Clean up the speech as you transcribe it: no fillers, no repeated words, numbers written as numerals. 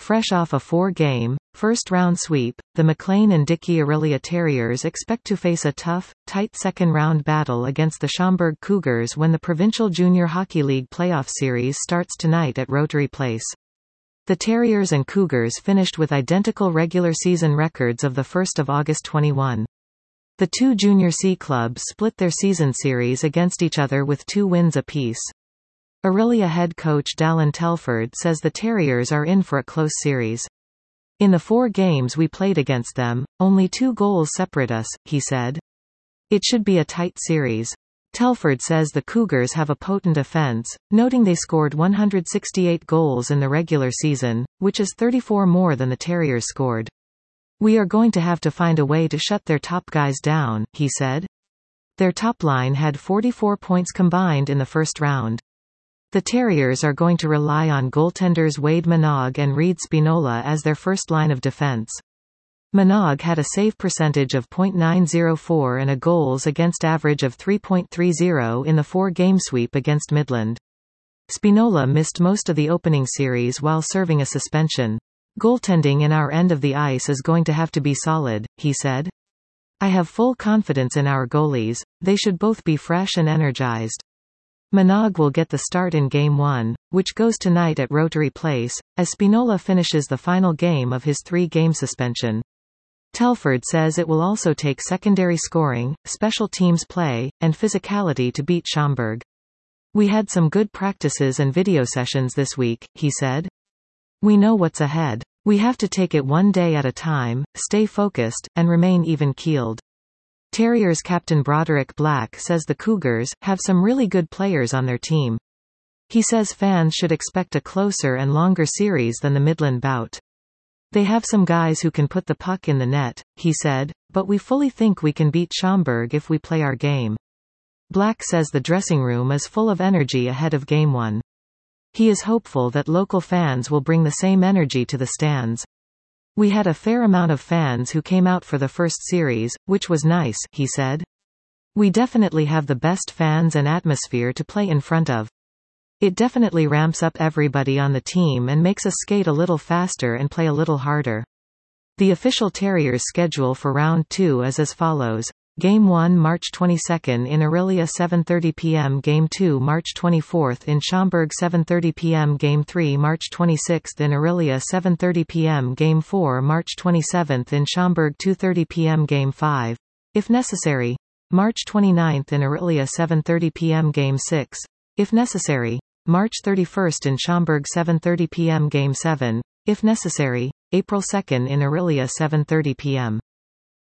Fresh off a 4-game, first-round sweep, the McLean and Dickey Orillia Terriers expect to face a tough, tight second-round battle against the Schaumburg Cougars when the Provincial Junior Hockey League playoff series starts tonight at Rotary Place. The Terriers and Cougars finished with identical regular season records of 1 August 21. The two Junior C clubs split their season series against each other with 2 wins apiece. Orillia head coach Dallin Telford says the Terriers are in for a close series. In the 4 games we played against them, only 2 goals separate us, he said. It should be a tight series. Telford says the Cougars have a potent offense, noting they scored 168 goals in the regular season, which is 34 more than the Terriers scored. We are going to have to find a way to shut their top guys down, he said. Their top line had 44 points combined in the first round. The Terriers are going to rely on goaltenders Wade Manaug and Reed Spinola as their first line of defense. Manaug had a save percentage of .904 and a goals against average of 3.30 in the 4-game sweep against Midland. Spinola missed most of the opening series while serving a suspension. Goaltending in our end of the ice is going to have to be solid, he said. I have full confidence in our goalies, they should both be fresh and energized. Manaug will get the start in Game 1, which goes tonight at Rotary Place, as Spinola finishes the final game of his 3-game suspension. Telford says it will also take secondary scoring, special teams play, and physicality to beat Schaumburg. We had some good practices and video sessions this week, he said. We know what's ahead. We have to take it one day at a time, stay focused, and remain even-keeled. Terriers captain Broderick Black says the Cougars have some really good players on their team. He says fans should expect a closer and longer series than the Midland bout. They have some guys who can put the puck in the net, he said, but we fully think we can beat Schaumburg if we play our game. Black says the dressing room is full of energy ahead of Game 1. He is hopeful that local fans will bring the same energy to the stands. We had a fair amount of fans who came out for the first series, which was nice, he said. We definitely have the best fans and atmosphere to play in front of. It definitely ramps up everybody on the team and makes us skate a little faster and play a little harder. The official Terriers schedule for Round 2 is as follows. Game 1 March 22 in Orillia 7:30 p.m. Game 2 March 24 in Schaumburg 7:30 p.m. Game 3 March 26 in Orillia 7:30 p.m. Game 4 March 27 in Schaumburg 2:30 p.m. Game 5. If necessary. March 29 in Orillia 7:30 p.m. Game 6. If necessary. March 31 in Schaumburg 7:30 p.m. Game 7. If necessary. April 2 in Orillia 7:30 p.m.